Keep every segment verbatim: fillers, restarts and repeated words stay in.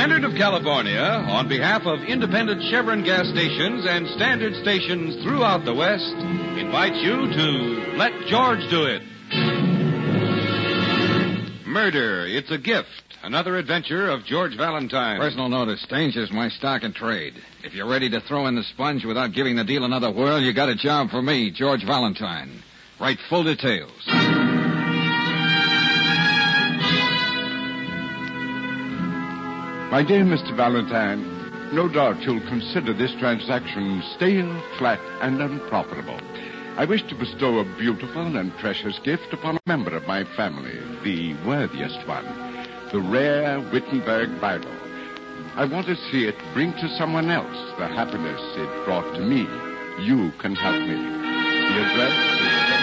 Standard of California, on behalf of independent Chevron gas stations and standard stations throughout the West, invites you to Let George Do It. Murder, It's a Gift. Another adventure of George Valentine. Personal notice. Danger's my stock and trade. If you're ready to throw in the sponge without giving the deal another whirl, you got a job for me, George Valentine. Write full details. My dear Mister Valentine, no doubt you'll consider this transaction stale, flat, and unprofitable. I wish to bestow a beautiful and precious gift upon a member of my family, the worthiest one, the rare Wittenberg Bible. I want to see it bring to someone else the happiness it brought to me. You can help me. The address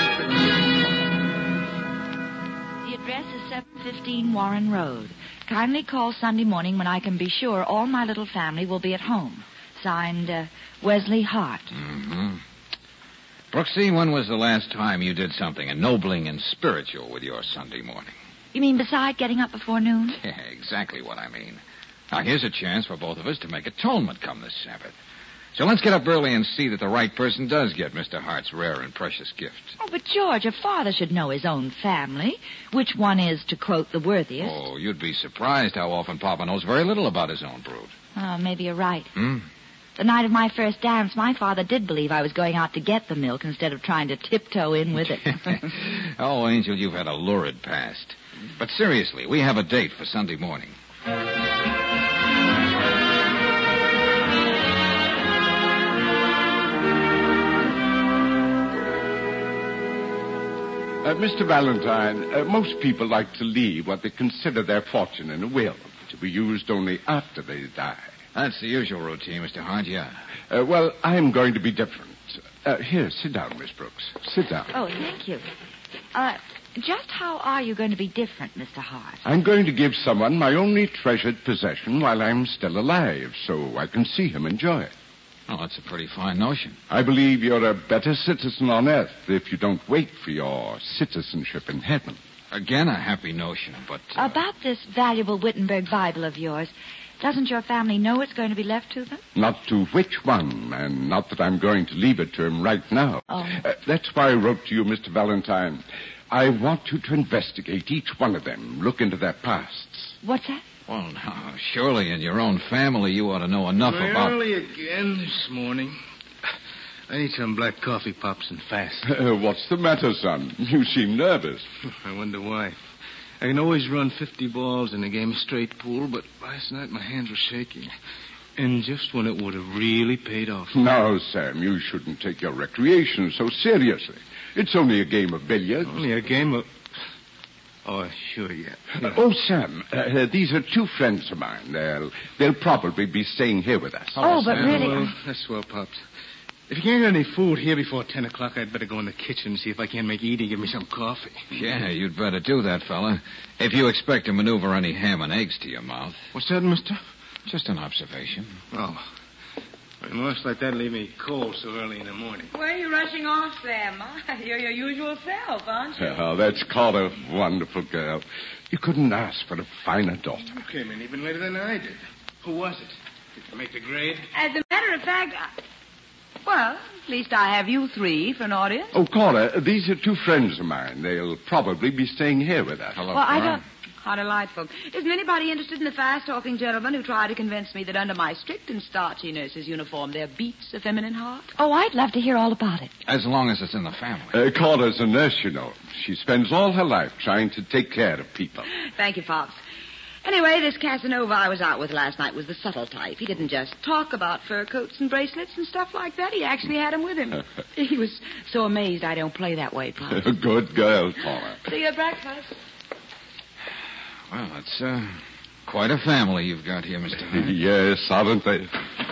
is... The address is seven fifteen Warren Road. Kindly call Sunday morning when I can be sure all my little family will be at home. Signed, uh, Wesley Hart. Mm-hmm. Brooksy, when was the last time you did something ennobling and spiritual with your Sunday morning? You mean beside getting up before noon? Yeah, exactly what I mean. Now, here's a chance for both of us to make atonement come this Sabbath. So let's get up early and see that the right person does get Mister Hart's rare and precious gift. Oh, but George, a father should know his own family. Which one is, to quote, the worthiest. Oh, you'd be surprised how often Papa knows very little about his own brood. Oh, maybe you're right. Hmm? The night of my first dance, my father did believe I was going out to get the milk instead of trying to tiptoe in with it. Oh, Angel, you've had a lurid past. But seriously, we have a date for Sunday morning. Uh, Mister Valentine, uh, most people like to leave what they consider their fortune in a will, to be used only after they die. That's the usual routine, Mister Hart, yeah. Uh, well, I'm going to be different. Uh, here, sit down, Miss Brooks. Sit down. Oh, thank you. Uh, just how are you going to be different, Mister Hart? I'm going to give someone my only treasured possession while I'm still alive, so I can see him enjoy it. Oh, that's a pretty fine notion. I believe you're a better citizen on Earth if you don't wait for your citizenship in heaven. Again, a happy notion, but... Uh... About this valuable Wittenberg Bible of yours, doesn't your family know it's going to be left to them? Not to which one, and not that I'm going to leave it to him right now. Oh. Uh, that's why I wrote to you, Mister Valentine. I want you to investigate each one of them, look into their pasts. What's that? Well, now, surely in your own family you ought to know enough Am I about... early again this morning? I need some black coffee, Pops, and fast. Uh, what's the matter, son? You seem nervous. I wonder why. I can always run fifty balls in a game of straight pool, but last night my hands were shaking. And just when it would have really paid off. Now, Sam, you shouldn't take your recreation so seriously. It's only a game of billiards. Only a game of... Oh, sure, yeah. Uh, oh, Sam, uh, these are two friends of mine. They'll, they'll probably be staying here with us. Oh, but Sam, really... Well, that's swell, Pops. If you can't get any food here before ten o'clock, I'd better go in the kitchen and see if I can't make Edie give me some coffee. Yeah, you'd better do that, fella. If you expect to maneuver any ham and eggs to your mouth. What's that, mister? Just an observation. Oh. Well, most like that leave me cold so early in the morning. Where are you rushing off, Sam? You're your usual self, aren't you? Oh, that's called a wonderful girl. You couldn't ask for a finer daughter. You came in even later than I did. Who was it? Did you make the grade? As a matter of fact, I... well, at least I have you three for an audience. Oh, Cora, these are two friends of mine. They'll probably be staying here with us. Hello, Well, I Cora. don't... How delightful. Isn't anybody interested in the fast-talking gentlemen who try to convince me that under my strict and starchy nurse's uniform there beats a feminine heart? Oh, I'd love to hear all about it. As long as it's in the family. Uh, Cora's a nurse, you know. She spends all her life trying to take care of people. Thank you, Pops. Anyway, this Casanova I was out with last night was the subtle type. He didn't just talk about fur coats and bracelets and stuff like that. He actually had them with him. He was so amazed I don't play that way, Pops. Good girl, Cora. See you at breakfast. Well, it's uh, quite a family you've got here, Mister Hart. Yes, aren't they?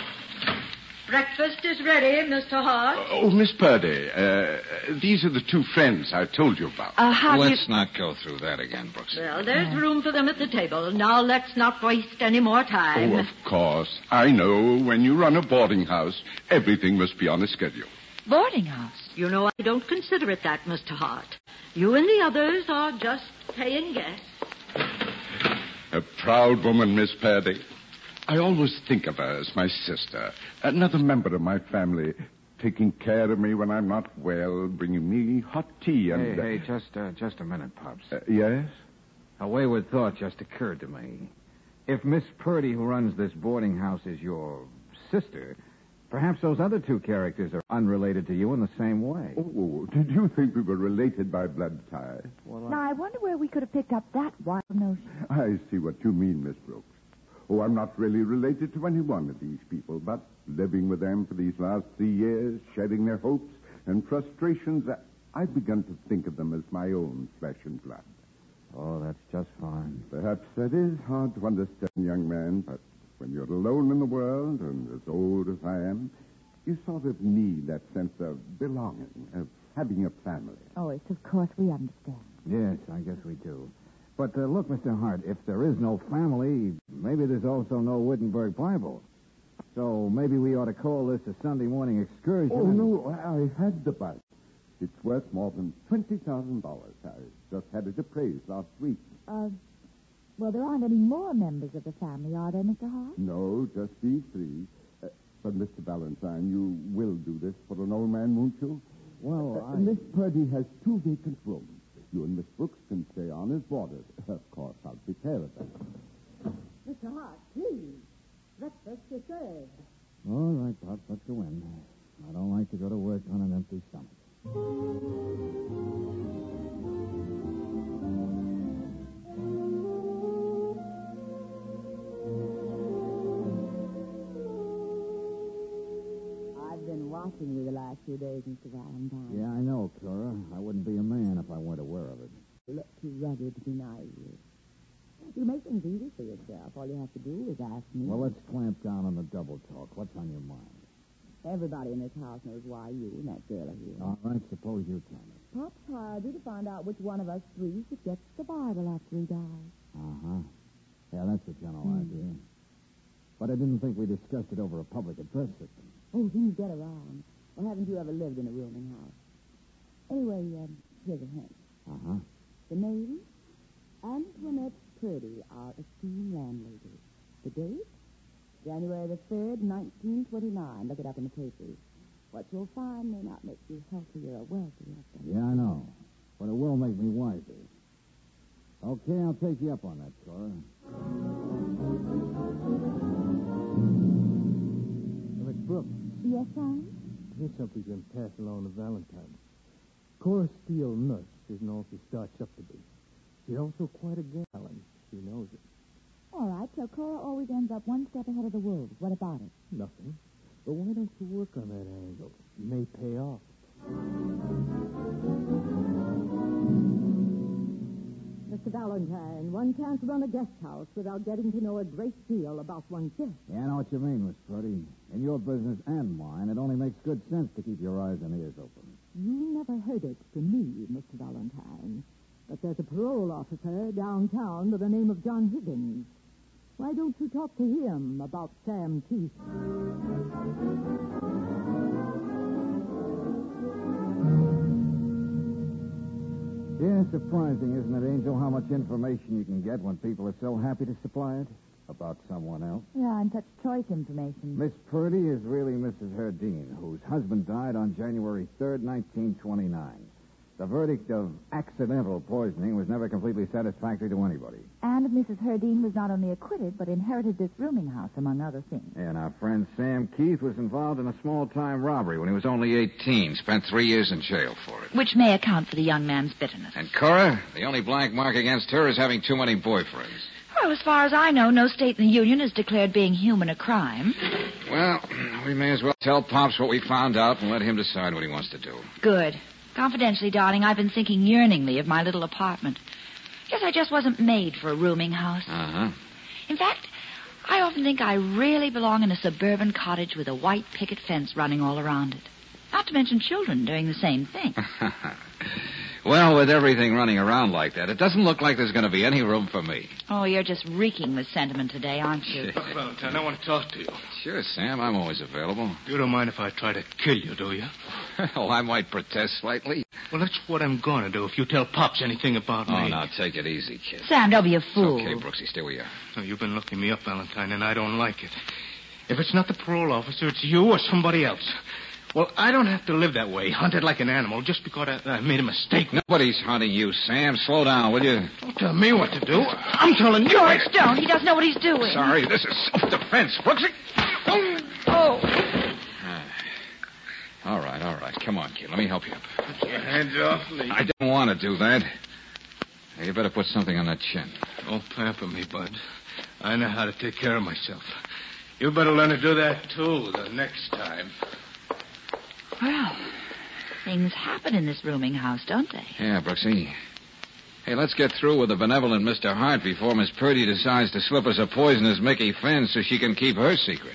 Breakfast is ready, Mister Hart. Oh, Miss Purdy, uh, these are the two friends I told you about. Uh, how do you... Let's not go through that again, Brooks. Well, there's room for them at the table. Now let's not waste any more time. Oh, of course. I know when you run a boarding house, everything must be on a schedule. Boarding house? You know, I don't consider it that, Mister Hart. You and the others are just paying guests. A proud woman, Miss Purdy. I always think of her as my sister, another member of my family, taking care of me when I'm not well, bringing me hot tea and... Hey, hey, just, uh, just a minute, Pops. Uh, yes? A wayward thought just occurred to me. If Miss Purdy, who runs this boarding house, is your sister, perhaps those other two characters are unrelated to you in the same way. Oh, did you think we were related by blood ties? Well, Now, I wonder where we could have picked up that wild notion. I see what you mean, Miss Brooks. Oh, I'm not really related to any one of these people, but living with them for these last three years, sharing their hopes and frustrations, I've begun to think of them as my own flesh and blood. Oh, that's just fine. Perhaps that is hard to understand, young man, but when you're alone in the world and as old as I am, you sort of need that sense of belonging, of having a family. Oh, it's of course we understand. Yes, I guess we do. But uh, look, Mister Hart, if there is no family, maybe there's also no Wittenberg Bible. So maybe we ought to call this a Sunday morning excursion. Oh, and... no, I had the Bible. It's worth more than twenty thousand dollars. I just had it appraised last week. Uh, well, there aren't any more members of the family, are there, Mister Hart? No, just these three. Uh, but, Mister Valentine, you will do this for an old man, won't you? Well, Uh, I... Miss Purdy has two vacant rooms. You and Miss Brooks can stay on as boarders. Of course, I'll take care of that. Mister Hart, please. Breakfast is served. All right, Pops, let's go in. I don't like to go to work on an empty stomach. I've been watching you the last few days, Mister Valentine. Yeah, I know, Cora. I wouldn't be a man if I weren't aware of it. You look too rugged to be naive. You make things easy for yourself. All you have to do is ask me. Well, let's clamp down on the double talk. What's on your mind? Everybody in this house knows why you and that girl are here. All right, suppose you tell me. Pop's hired you to find out which one of us three should get the Bible after he dies. Uh-huh. Yeah, that's the general idea. But I didn't think we discussed it over a public address system. Oh, things get around. Well, haven't you ever lived in a rooming house? Anyway, um, here's a hint. Uh-huh. The name, Antoinette Purdy, our esteemed landlady. The date, January the third, nineteen twenty-nine. Look it up in the papers. What you'll find may not make you healthier or wealthier. Yeah, I know. But it will make me wiser. Okay, I'll take you up on that, Cora. Miss Brooks, Yes, son? here's something you can pass along to Valentine. Cora Steele, nurse, isn't all she starts up to be. She's also quite a gal, and she knows it. All right, so Cora always ends up one step ahead of the wolves. What about it? Nothing. But why don't you work on that angle? It may pay off. Mister Valentine, one can't run a guest house without getting to know a great deal about one's guest. Yeah, I know what you mean, Miss Purdy. In your business and mine, it only makes good sense to keep your eyes and ears open. You never heard it from me, Mister Valentine. But there's a parole officer downtown by the name of John Higgins. Why don't you talk to him about Sam Keith? Yeah, surprising, isn't it, Angel, how much information you can get when people are so happy to supply it about someone else? Yeah, and such choice information. Miss Purdy is really Missus Herdine, whose husband died on January third, nineteen twenty-nine. The verdict of accidental poisoning was never completely satisfactory to anybody. And Missus Herdine was not only acquitted, but inherited this rooming house, among other things. And our friend Sam Keith was involved in a small-time robbery when he was only eighteen. Spent three years in jail for it. Which may account for the young man's bitterness. And Cora, the only blank mark against her is having too many boyfriends. Well, as far as I know, no state in the Union has declared being human a crime. Well, we may as well tell Pops what we found out and let him decide what he wants to do. Good. Confidentially, darling, I've been thinking yearningly of my little apartment. Guess I just wasn't made for a rooming house. Uh-huh. In fact, I often think I really belong in a suburban cottage with a white picket fence running all around it. Not to mention children doing the same thing. Well, with everything running around like that, it doesn't look like there's going to be any room for me. Oh, you're just reeking with sentiment today, aren't you? Look, Valentine, I want to talk to you. Sure, Sam. I'm always available. You don't mind if I try to kill you, do you? Well, I might protest slightly. Well, that's what I'm going to do if you tell Pops anything about Oh, me. now, take it easy, kid. Sam, don't be a It's fool. okay, Brooksy. Stay where you are. No, you've been looking me up, Valentine, and I don't like it. If it's not the parole officer, it's you or somebody else. Well, I don't have to live that way, hunted like an animal, just because I, I made a mistake. Nobody's hunting you, Sam. Slow down, will you? Don't tell me what to do. I'm telling you. George, don't. He doesn't know what he's doing. Sorry, this is self-defense, Brooksy. Oh. All right, all right. Come on, kid. Let me help you up. Put your hands off me. I didn't want to do that. Now, you better put something on that chin. Don't pamper me, Bud. I know how to take care of myself. You better learn to do that, too, the next time. Well, things happen in this rooming house, don't they? Yeah, Brooksy. Hey, let's get through with the benevolent Mister Hart before Miss Purdy decides to slip us a poisonous Mickey Finn so she can keep her secret.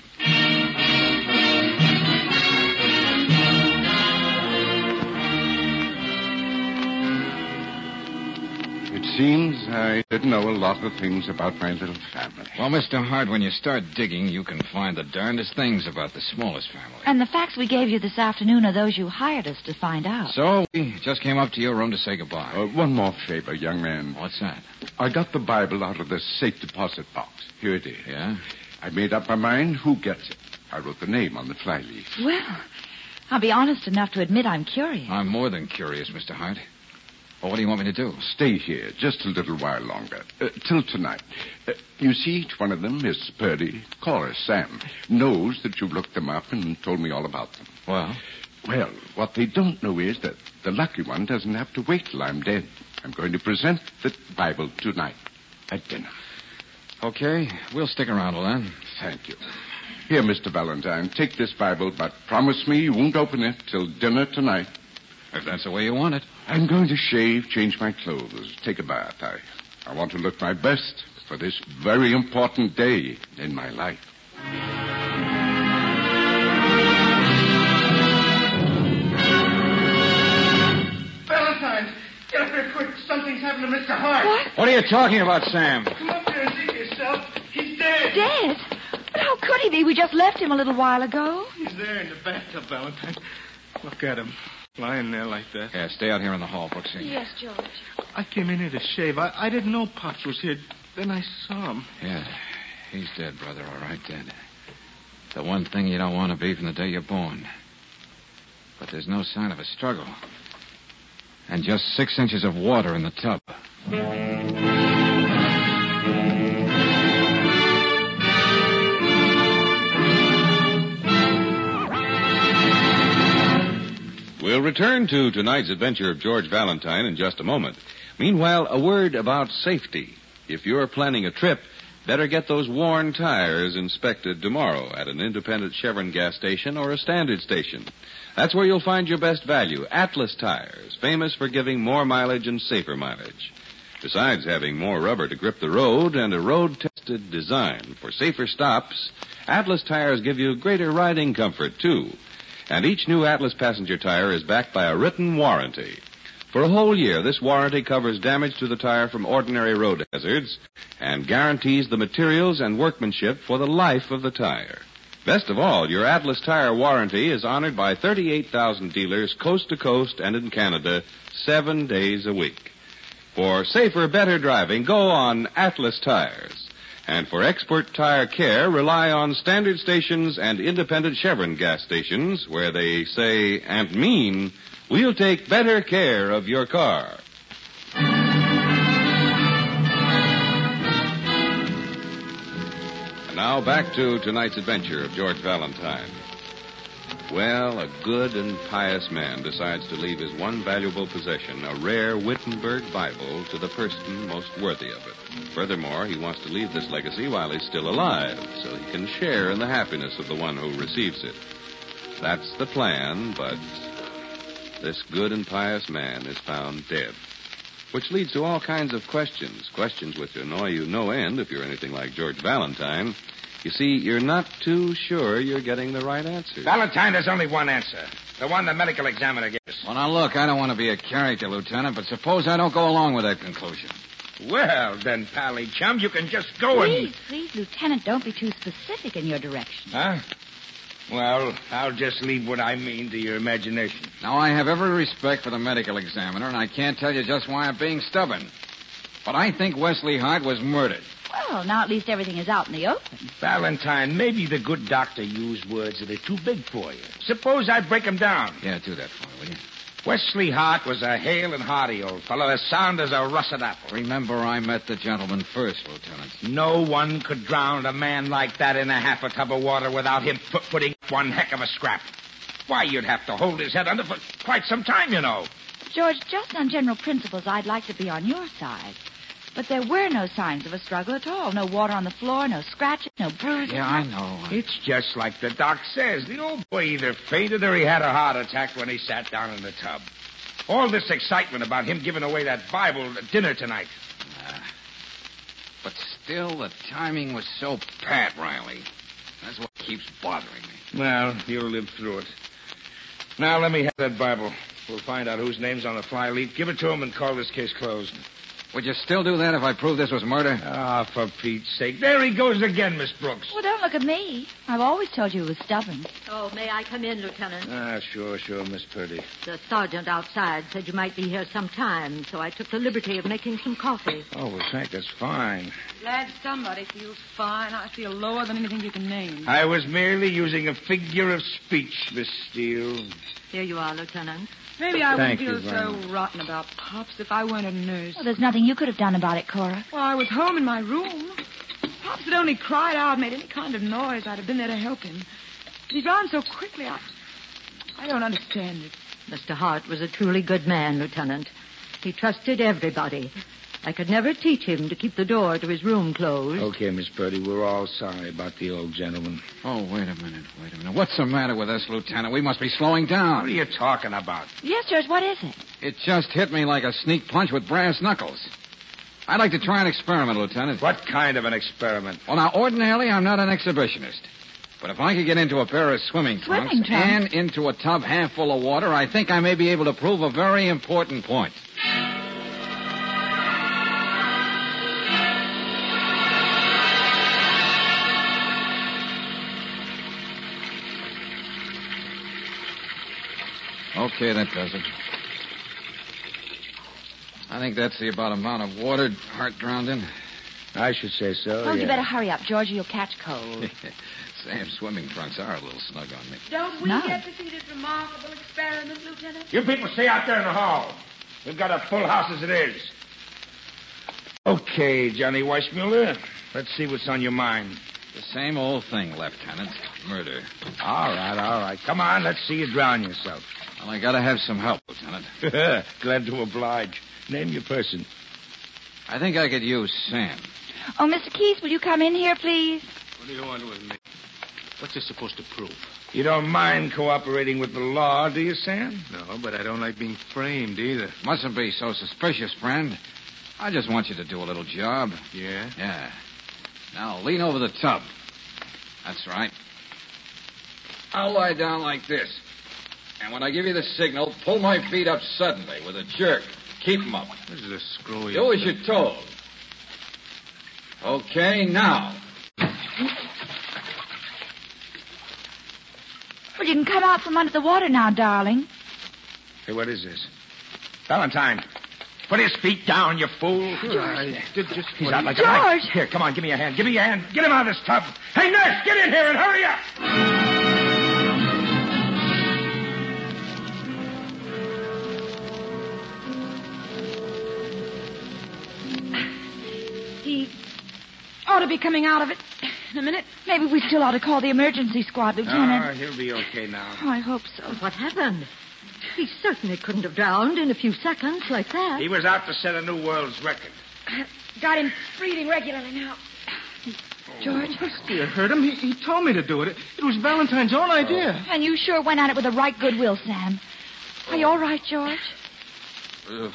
It seems I did know a lot of things about my little family. Well, Mister Hart, when you start digging, you can find the darndest things about the smallest family. And the facts we gave you this afternoon are those you hired us to find out. So, we just came up to your room to say goodbye. Uh, one more favor, young man. What's that? I got the Bible out of the safe deposit box. Here it is. Yeah? I made up my mind who gets it. I wrote the name on the flyleaf. Well, I'll be honest enough to admit I'm curious. I'm more than curious, Mister Hart. Well, what do you want me to do? Stay here just a little while longer. Uh, till tonight. Uh, you see, each one of them, Miss Purdy, Cora, Sam, knows that you've looked them up and told me all about them. Well? Well, what they don't know is that the lucky one doesn't have to wait till I'm dead. I'm going to present the Bible tonight at dinner. Okay, we'll stick around till then. Thank you. Here, Mister Valentine, take this Bible, but promise me you won't open it till dinner tonight. If that's the way you want it. I'm going to shave, change my clothes, take a bath. I, I want to look my best for this very important day in my life. Valentine, get up here quick. Something's happened to Mister Hart. What? What are you talking about, Sam? Come up here and see for yourself. He's dead. Dead? But how could he be? We just left him a little while ago. He's there in the bathtub, Valentine. Look at him. Lying there like that. Yeah, stay out here in the hall, Brooksy. Yes, George. I came in here to shave. I, I didn't know Pops was here. Then I saw him. Yeah, he's dead, brother, all right, dead. The one thing you don't want to be from the day you're born. But there's no sign of a struggle. And just six inches of water in the tub. We'll return to tonight's adventure of George Valentine in just a moment. Meanwhile, a word about safety. If you're planning a trip, better get those worn tires inspected tomorrow at an independent Chevron gas station or a standard station. That's where you'll find your best value, Atlas tires, famous for giving more mileage and safer mileage. Besides having more rubber to grip the road and a road-tested design for safer stops, Atlas tires give you greater riding comfort, too. And each new Atlas passenger tire is backed by a written warranty. For a whole year, this warranty covers damage to the tire from ordinary road hazards and guarantees the materials and workmanship for the life of the tire. Best of all, your Atlas tire warranty is honored by thirty-eight thousand dealers coast to coast and in Canada seven days a week. For safer, better driving, go on Atlas tires. And for expert tire care, rely on standard stations and independent Chevron gas stations where they say and mean, we'll take better care of your car. And now back to tonight's adventure of George Valentine. Well, a good and pious man decides to leave his one valuable possession, a rare Wittenberg Bible, to the person most worthy of it. Furthermore, he wants to leave this legacy while he's still alive, so he can share in the happiness of the one who receives it. That's the plan, but this good and pious man is found dead. Which leads to all kinds of questions, questions which annoy you no end if you're anything like George Valentine. You see, you're not too sure you're getting the right answer. Valentine, there's only one answer. The one the medical examiner gave us. Well, now, look, I don't want to be a character, Lieutenant, but suppose I don't go along with that conclusion. Well, then, Pally Chum, you can just go Please, and... please, Lieutenant, don't be too specific in your direction. Huh? Well, I'll just leave what I mean to your imagination. Now, I have every respect for the medical examiner, and I can't tell you just why I'm being stubborn. But I think Wesley Hart was murdered. Well, now at least everything is out in the open. Valentine, maybe the good doctor used words that are too big for you. Suppose I break them down. Yeah, do that for me, will you? Wesley Hart was a hale and hearty old fellow, as sound as a russet apple. Remember, I met the gentleman first, Lieutenant. No one could drown a man like that in a half a tub of water without him p- putting up one heck of a scrap. Why, you'd have to hold his head under for quite some time, you know. George, just on general principles, I'd like to be on your side. But there were no signs of a struggle at all. No water on the floor, no scratches, no bruises. Yeah, I know. It's just like the doc says. The old boy either fainted or he had a heart attack when he sat down in the tub. All this excitement about him giving away that Bible at dinner tonight. Uh, but still, the timing was so pat, Riley. That's what keeps bothering me. Well, you'll live through it. Now, let me have that Bible. We'll find out whose name's on the fly leaf. Give it to him and call this case closed. Would you still do that if I proved this was murder? Ah, for Pete's sake. There he goes again, Miss Brooks. Well, don't look at me. I've always told you he was stubborn. Oh, may I come in, Lieutenant? Ah, sure, sure, Miss Purdy. The sergeant outside said you might be here some time, so I took the liberty of making some coffee. Oh, well, thank that's fine. Glad somebody feels fine. I feel lower than anything you can name. I was merely using a figure of speech, Miss Steele. Here you are, Lieutenant. Maybe I Thank wouldn't you feel very so much. rotten about Pops if I weren't a nurse. Well, there's nothing you could have done about it, Cora. Well, I was home in my room. Pops had only cried out, made any kind of noise. I'd have been there to help him. But he drowned so quickly, I... I don't understand it. Mister Hart was a truly good man, Lieutenant. He trusted everybody. I could never teach him to keep the door to his room closed. Okay, Miss Purdy, we're all sorry about the old gentleman. Oh, wait a minute, wait a minute. What's the matter with us, Lieutenant? We must be slowing What down. are you talking about? Yes, George, what is it? It just hit me like a sneak punch with brass knuckles. I'd like to try an experiment, Lieutenant. What kind of an experiment? Well, now, ordinarily, I'm not an exhibitionist. But if I could get into a pair of swimming trunks, Swimming trunks? and into a tub half full of water, I think I may be able to prove a very important point. Okay, that does it. I think that's the about amount of water Hart drowned in. I should say so, Oh, yeah. you better hurry up, George, or you'll catch cold. Sam's swimming trunks are a little snug on me. Don't we No. get to see this remarkable experiment, Lieutenant? You people stay out there in the hall. We've got a full house as it is. Okay, Johnny Weissmuller. Let's see what's on your mind. The same old thing, Lieutenant. Murder. All right, all right. Come on, let's see you drown yourself. Well, I gotta have some help, Lieutenant. Glad to oblige. Name your person. I think I could use Sam. Oh, Mister Keith, will you come in here, please? What do you want with me? What's this supposed to prove? You don't mind cooperating with the law, do you, Sam? No, but I don't like being framed either. Mustn't be so suspicious, friend. I just want you to do a little job. Yeah? Yeah. Now, lean over the tub. That's right. I'll lie down like this. And when I give you the signal, pull my feet up suddenly with a jerk. Keep 'em up. This is a screwy... Do as you're told. Okay, now. Well, you can come out from under the water now, darling. Hey, what is this? Valentine, put his feet down, you fool. I did just... He's what out he- like a knife. George! Here, come on, give me a hand. Give me a hand. Get him out of this tub. Hey, nurse, get in here and hurry up. He ought to be coming out of it in a minute. Maybe we still ought to call the emergency squad, Lieutenant. Ah, he'll be okay now. Oh, I hope so. What happened? He certainly couldn't have drowned in a few seconds like that. He was out to set a new world's record. Got him breathing regularly now. George? You heard him? He, he told me to do it. It, it was Valentine's own idea. And you sure went at it with the right goodwill, Sam. Are you all right, George? Uh,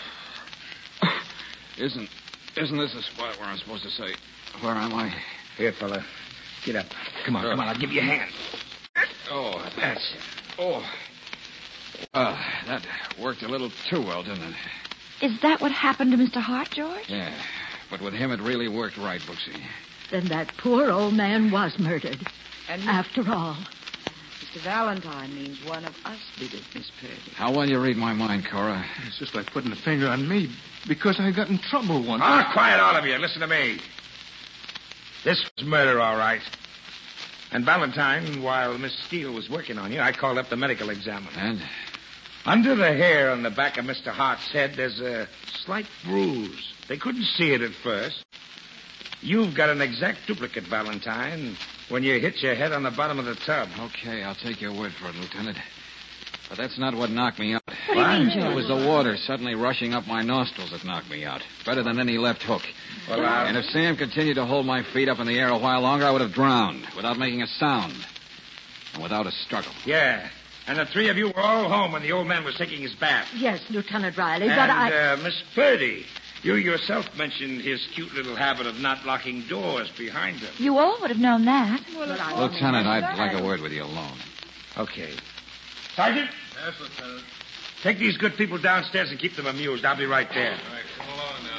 isn't isn't this the spot where I'm supposed to say, where am I? Here, fella. Get up. Come on, come on. I'll give you a hand. Oh, That's it. oh. Well, that worked a little too well, didn't it? Is that what happened to Mister Hart, George? Yeah, but with him it really worked right, Brooksy. Then that poor old man was murdered. And After all. Mister Valentine means one of us did it, Miss Purdy. How well you read my mind, Cora. It's just like putting a finger on me because I got in trouble once. Ah, quiet, all of you. Listen to me. This was murder, all right. And Valentine, while Miss Steele was working on you, I called up the medical examiner. And? Under the hair on the back of Mister Hart's head, there's a slight bruise. They couldn't see it at first. You've got an exact duplicate, Valentine, when you hit your head on the bottom of the tub. Okay, I'll take your word for it, Lieutenant. But that's not what knocked me out. What do you mean, George? It was the water suddenly rushing up my nostrils that knocked me out. Better than any left hook. Well, uh, And if Sam continued to hold my feet up in the air a while longer, I would have drowned without making a sound. And without a struggle. Yeah. And the three of you were all home when the old man was taking his bath. Yes, Lieutenant Riley, And, but I... uh, Miss Purdy, you yourself mentioned his cute little habit of not locking doors behind him. You all would have known that. Lieutenant, I'd like a word with you alone. Okay. Sergeant? Yes, Lieutenant. Take these good people downstairs and keep them amused. I'll be right there. All right, come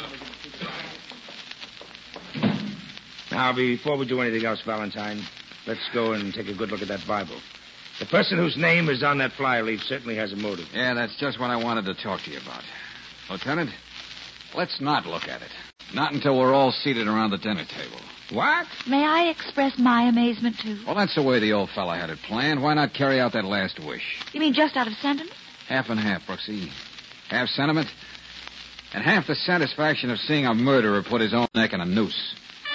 along now. Now, before we do anything else, Valentine, let's go and take a good look at that Bible. The person whose name is on that flyleaf certainly has a motive. Yeah, that's just what I wanted to talk to you about. Lieutenant, let's not look at it. Not until we're all seated around the dinner table. What? May I express my amazement, too? Well, that's the way the old fella had it planned. Why not carry out that last wish? You mean just out of sentiment? Half and half, Brooksy. Half sentiment, and half the satisfaction of seeing a murderer put his own neck in a noose.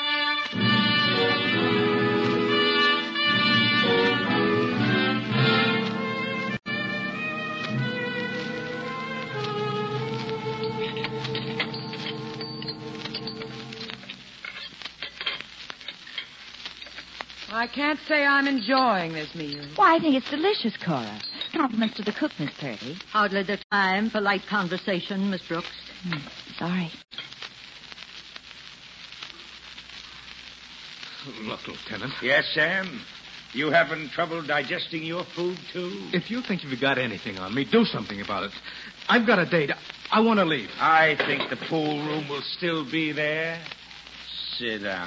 I can't say I'm enjoying this meal. Why, I think it's delicious, Cora. Compliments to the cook, Miss Purdy. Hardly the time for light conversation, Miss Brooks. Hmm, sorry. Look, Lieutenant, Yes, Sam? You having trouble digesting your food, too? if you think you've got anything on me, do something about it. I've got a date. I want to leave. I think the pool room will still be there. Sit down.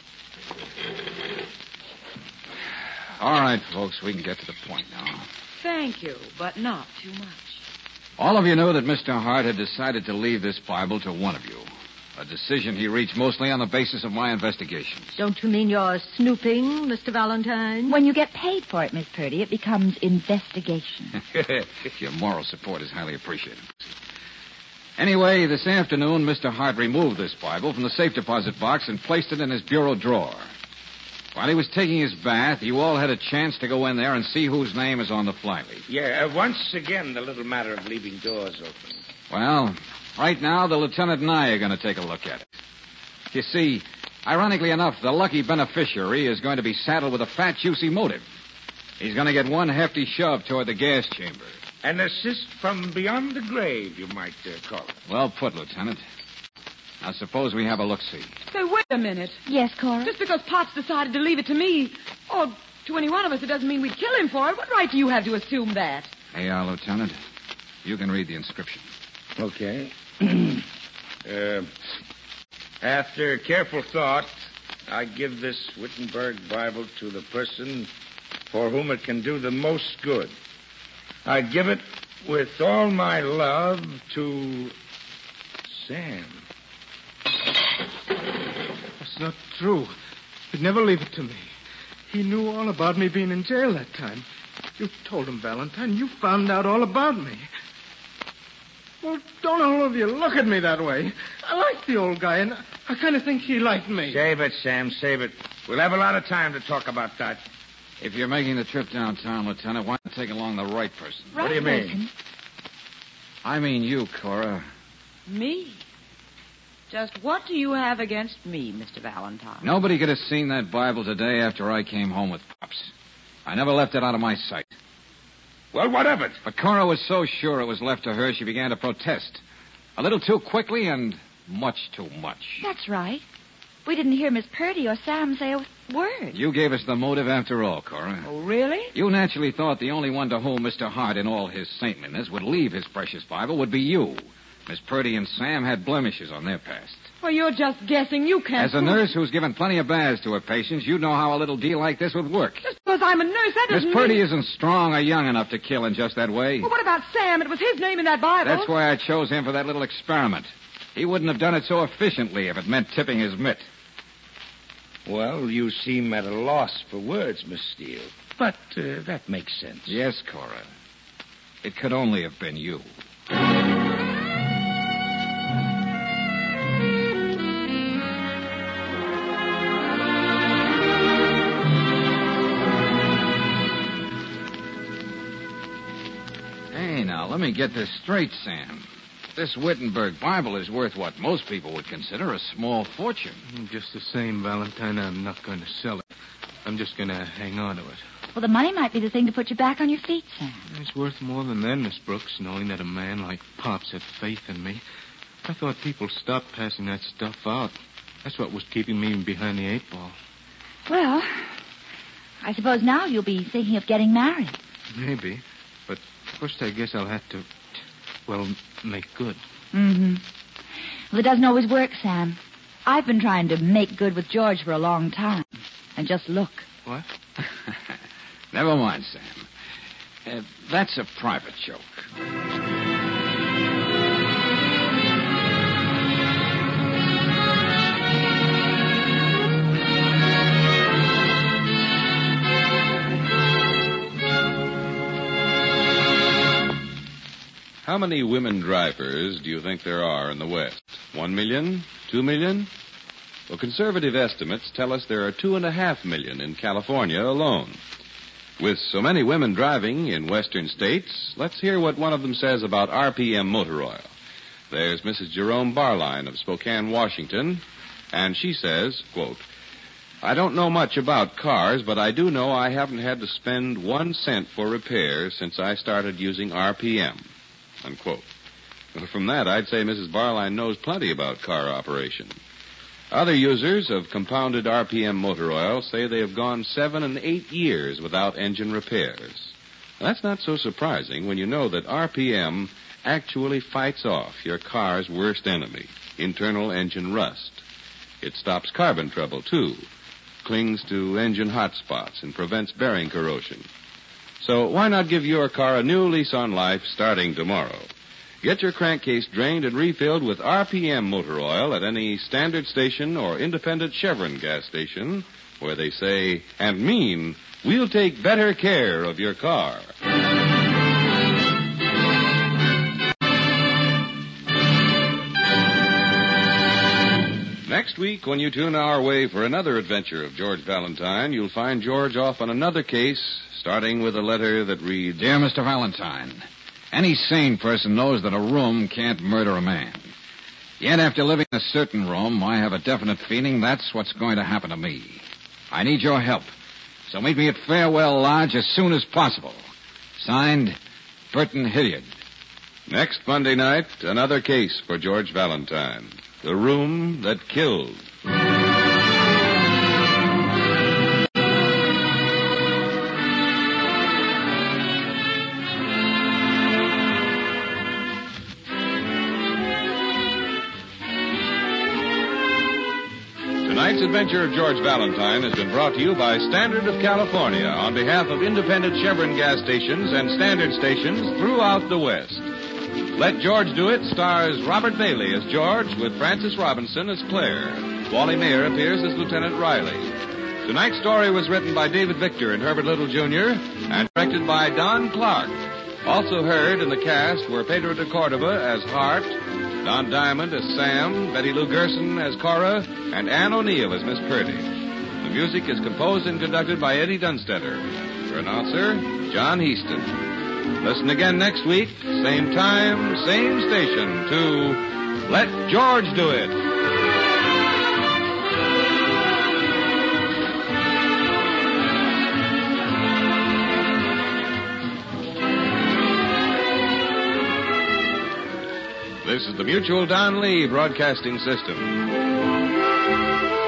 All right, folks, we can get to the point now. Thank you, but not too much. All of you know that Mister Hart had decided to leave this Bible to one of you. A decision he reached mostly on the basis of my investigations. Don't you mean you're snooping, Mister Valentine? When you get paid for it, Miss Purdy, it becomes investigation. Your moral support is highly appreciated. Anyway, this afternoon, Mister Hart removed this Bible from the safe deposit box and placed it in his bureau drawer. While he was taking his bath, you all had a chance to go in there and see whose name is on the flyleaf. Yeah, uh, once again, the little matter of leaving doors open. Well, right now, the lieutenant and I are going to take a look at it. You see, ironically enough, the lucky beneficiary is going to be saddled with a fat, juicy motive. He's going to get one hefty shove toward the gas chamber. An assist from beyond the grave, you might uh, call it. Well put, Lieutenant. Now, suppose we have a look-see. Say, wait a minute. Yes, Cora? Just because Potts decided to leave it to me, or to any one of us, it doesn't mean we'd kill him for it. What right do you have to assume that? Hey, uh, Lieutenant, you can read the inscription. Okay. uh, after careful thought, I give this Wittenberg Bible to the person for whom it can do the most good. I give it with all my love to Sam. That's not true. He'd never leave it to me. He knew all about me being in jail that time. You told him, Valentine. You found out all about me. Well, don't all of you look at me that way. I like the old guy, and I kind of think he liked me. Save it, Sam, save it. We'll have a lot of time to talk about that. If you're making the trip downtown, Lieutenant, why not take along the right person? Right What do you mean? person. I mean you, Cora. Me? Just what do you have against me, Mister Valentine? Nobody could have seen that Bible today after I came home with Pops. I never left it out of my sight. Well, what of it? But Cora was so sure it was left to her, she began to protest. A little too quickly and much too much. That's right. We didn't hear Miss Purdy or Sam say a word. You gave us the motive after all, Cora. Oh, really? You naturally thought the only one to whom Mister Hart, in all his saintliness, would leave his precious Bible would be you. Miss Purdy and Sam had blemishes on their past. Well, you're just guessing. You can't... As a nurse who's given plenty of baths to her patients, you know how a little deal like this would work. Just because I'm a nurse, that doesn't Miss Purdy mean... isn't strong or young enough to kill in just that way. Well, what about Sam? It was his name in that Bible. That's why I chose him for that little experiment. He wouldn't have done it so efficiently if it meant tipping his mitt. Well, you seem at a loss for words, Miss Steele. But uh, that makes sense. Yes, Cora. It could only have been you. Hey, now, let me get this straight, Sam. This Wittenberg Bible is worth what most people would consider a small fortune. Just the same, Valentine, I'm not going to sell it. I'm just going to hang on to it. Well, the money might be the thing to put you back on your feet, Sam. It's worth more than that, Miss Brooks, knowing that a man like Pops had faith in me. I thought people stopped passing that stuff out. That's what was keeping me behind the eight ball. Well, I suppose now you'll be thinking of getting married. Maybe. But first I guess I'll have to, well, make good. Mm-hmm. Well, it doesn't always work, Sam. I've been trying to make good with George for a long time. And just look. What? Never mind, Sam. Uh, that's a private joke. How many women drivers do you think there are in the West? One million? Two million? Well, conservative estimates tell us there are two and a half million in California alone. With so many women driving in western states, let's hear what one of them says about R P M motor oil. There's Missus Jerome Barline of Spokane, Washington, and she says, quote, I don't know much about cars, but I do know I haven't had to spend one cent for repairs since I started using R P M, unquote. Well, from that, I'd say Missus Barline knows plenty about car operation. Other users of compounded R P M motor oil say they have gone seven and eight years without engine repairs. That's not so surprising when you know that R P M actually fights off your car's worst enemy, internal engine rust. It stops carbon trouble, too, clings to engine hot spots, and prevents bearing corrosion. So why not give your car a new lease on life starting tomorrow? Get your crankcase drained and refilled with R P M motor oil at any standard station or independent Chevron gas station where they say and mean, we'll take better care of your car. Next week, when you tune our way for another adventure of George Valentine, you'll find George off on another case, starting with a letter that reads, Dear Mister Valentine, any sane person knows that a room can't murder a man. Yet after living in a certain room, I have a definite feeling that's what's going to happen to me. I need your help. So meet me at Farewell Lodge as soon as possible. Signed, Burton Hilliard. Next Monday night, another case for George Valentine. The Room That Killed. Tonight's adventure of George Valentine has been brought to you by Standard of California on behalf of independent Chevron gas stations and Standard stations throughout the West. Let George Do It stars Robert Bailey as George with Frances Robinson as Claire. Wally Mayer appears as Lieutenant Riley. Tonight's story was written by David Victor and Herbert Little Junior and directed by Don Clark. Also heard in the cast were Pedro de Cordova as Hart, Don Diamond as Sam, Betty Lou Gerson as Cora, and Ann O'Neill as Miss Purdy. The music is composed and conducted by Eddie Dunstetter. Your announcer, John Heaston. Listen again next week, same time, same station, to Let George Do It. This is the Mutual Don Lee Broadcasting System.